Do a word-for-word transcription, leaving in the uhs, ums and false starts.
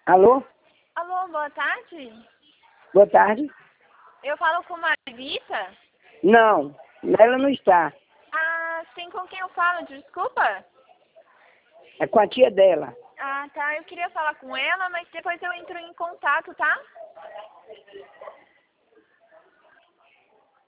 Alô? Alô, boa tarde. Boa tarde. Eu falo com Margarita? Não, ela não está. Ah, sim, com quem eu falo? Desculpa. É com a tia dela. Ah, tá. Eu queria falar com ela, mas depois eu entro em contato, tá?